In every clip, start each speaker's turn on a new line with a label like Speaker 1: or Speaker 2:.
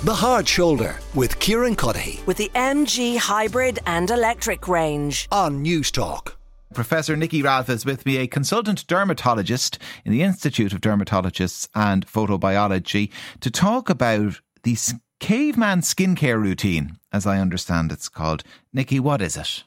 Speaker 1: The Hard Shoulder with Kieran Cuddihy
Speaker 2: with the MG Hybrid and Electric range
Speaker 1: on News Talk.
Speaker 3: Professor Nikki Rath is with me, a consultant dermatologist in the Institute of Dermatologists and Photobiology, to talk about the caveman skincare routine, as I understand it's called. Nikki, what is it?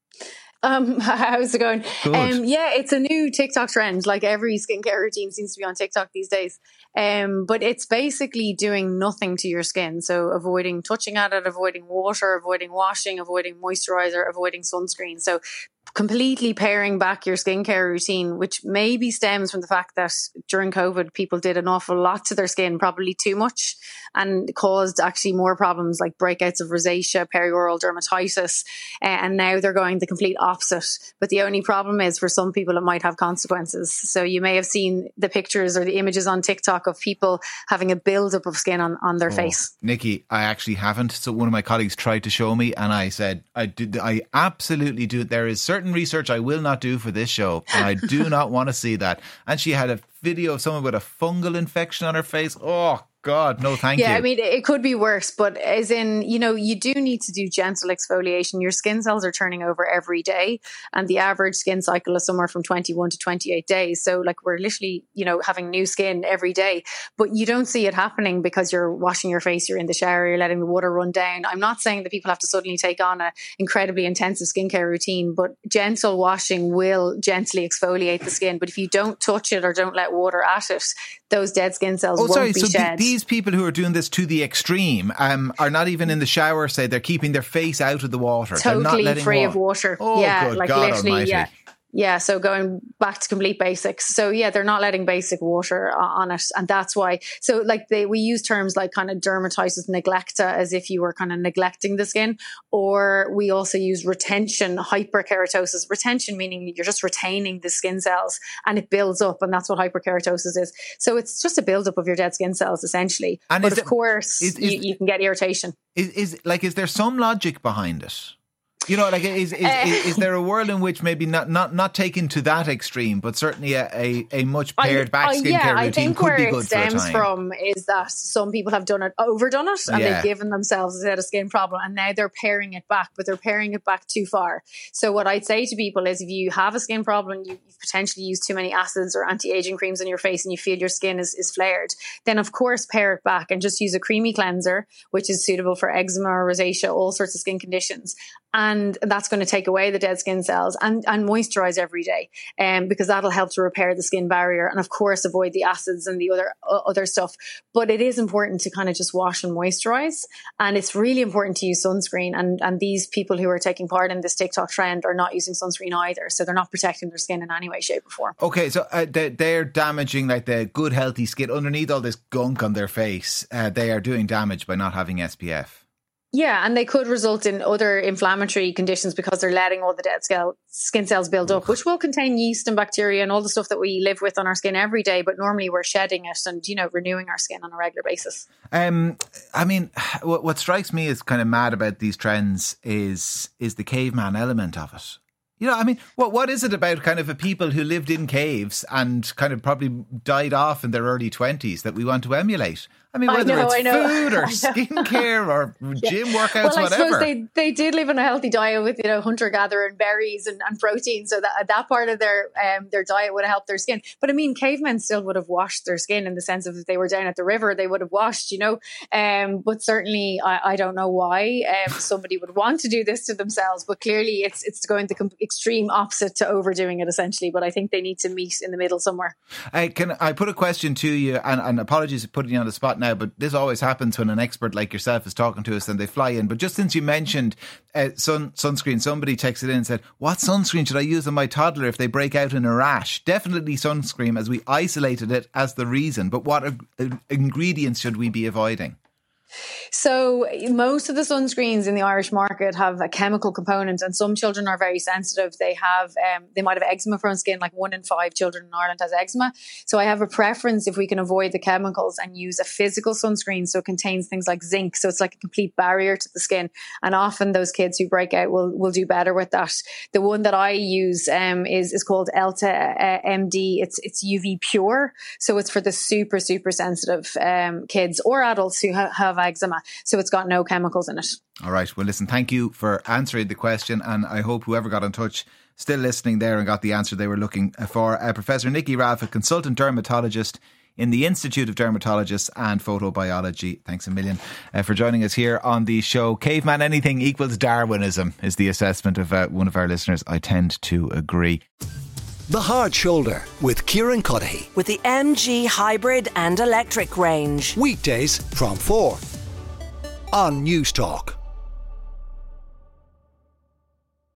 Speaker 4: How's it going?
Speaker 3: Good.
Speaker 4: Yeah, it's a new TikTok trend. Like every skincare routine seems to be on TikTok these days. But it's basically doing nothing to your skin. So avoiding touching at it, avoiding water, avoiding washing, avoiding moisturizer, avoiding sunscreen. So completely paring back your skincare routine, which maybe stems from the fact that during COVID, people did an awful lot to their skin, probably too much, and caused actually more problems like breakouts of rosacea, perioral dermatitis, and now they're going the complete opposite. But the only problem is for some people, it might have consequences. So you may have seen the pictures or the images on TikTok of people having a buildup of skin on their face.
Speaker 3: Nikki, I actually haven't. So one of my colleagues tried to show me and I said, I absolutely do. There is certain research I will not do for this show, and I do not want to see that. And she had a video of someone with a fungal infection on her face. Oh God, no thank you.
Speaker 4: Yeah, I mean, it could be worse, but as in, you know, you do need to do gentle exfoliation. Your skin cells are turning over every day, and the average skin cycle is somewhere from 21 to 28 days. So like we're literally, you know, having new skin every day, but you don't see it happening because you're washing your face, you're in the shower, you're letting the water run down. I'm not saying that people have to suddenly take on an incredibly intensive skincare routine, but gentle washing will gently exfoliate the skin. But if you don't touch it or don't let water at it, those dead skin cells won't be shed.
Speaker 3: These people who are doing this to the extreme are not even in the shower, say they're keeping their face out of the water.
Speaker 4: Totally
Speaker 3: they're not letting
Speaker 4: free of water.
Speaker 3: Oh,
Speaker 4: yeah,
Speaker 3: good
Speaker 4: like
Speaker 3: God
Speaker 4: literally,
Speaker 3: almighty.
Speaker 4: yeah. Yeah, so going back to complete basics. So yeah, they're not letting basic water on it. And that's why, so like we use terms like kind of dermatitis neglecta as if you were kind of neglecting the skin. Or we also use retention, hyperkeratosis. Retention meaning you're just retaining the skin cells and it builds up, and that's what hyperkeratosis is. So it's just a buildup of your dead skin cells essentially.
Speaker 3: And
Speaker 4: but of course, you can get irritation.
Speaker 3: Is there some logic behind it? You know, like is there a world in which maybe not taken to that extreme, but certainly a much pared back skincare routine could be good for a time?
Speaker 4: I think where it stems from is that some people have overdone it, and they've given themselves a skin problem, and now they're paring it back, but they're paring it back too far. So what I'd say to people is, if you have a skin problem, you've potentially used too many acids or anti-aging creams on your face, and you feel your skin is flared, then of course pare it back and just use a creamy cleanser, which is suitable for eczema or rosacea, all sorts of skin conditions. And that's going to take away the dead skin cells, and moisturize every day, because that'll help to repair the skin barrier, and of course avoid the acids and the other stuff. But it is important to kind of just wash and moisturize, and it's really important to use sunscreen. And these people who are taking part in this TikTok trend are not using sunscreen either, so they're not protecting their skin in any way, shape, or form.
Speaker 3: Okay, so they're damaging like the good healthy skin underneath all this gunk on their face. They are doing damage by not having SPF.
Speaker 4: Yeah, and they could result in other inflammatory conditions because they're letting all the dead skin cells build up, which will contain yeast and bacteria and all the stuff that we live with on our skin every day. But normally we're shedding it and, you know, renewing our skin on a regular basis.
Speaker 3: I mean, what strikes me as kind of mad about these trends is the caveman element of it. You know, I mean, what is it about kind of a people who lived in caves and kind of probably died off in their early 20s that we want to emulate? I mean, whether it's food or skincare or gym workouts,
Speaker 4: I
Speaker 3: whatever.
Speaker 4: Suppose they did live on a healthy diet with, you know, hunter-gatherer and berries and protein, so that part of their diet would have helped their skin. But I mean, cavemen still would have washed their skin in the sense of if they were down at the river, they would have washed, you know. But certainly, I don't know why somebody would want to do this to themselves. But clearly, it's going the extreme opposite to overdoing it, essentially. But I think they need to meet in the middle somewhere.
Speaker 3: Can I put a question to you? And apologies for putting you on the spot now, but this always happens when an expert like yourself is talking to us and they fly in. But just since you mentioned sunscreen, somebody texted in and said, what sunscreen should I use on my toddler if they break out in a rash? Definitely sunscreen, as we isolated it as the reason. But what ingredients should we be avoiding?
Speaker 4: So most of the sunscreens in the Irish market have a chemical component, and some children are very sensitive. They might have eczema prone skin, like 1 in 5 children in Ireland has eczema. So I have a preference if we can avoid the chemicals and use a physical sunscreen. So it contains things like zinc. So it's like a complete barrier to the skin. And often those kids who break out will do better with that. The one that I use is called Elta MD. It's UV pure. So it's for the super, super sensitive kids or adults who have eczema. So it's got no chemicals in it.
Speaker 3: All right. Well, listen, thank you for answering the question. And I hope whoever got in touch still listening there and got the answer they were looking for. Professor Nikki Ralph, a consultant dermatologist in the Institute of Dermatologists and Photobiology. Thanks a million for joining us here on the show. Caveman anything equals Darwinism is the assessment of one of our listeners. I tend to agree.
Speaker 1: The Hard Shoulder with Kieran Cuddihy.
Speaker 2: With the MG hybrid and electric range.
Speaker 1: Weekdays from 4 on News Talk.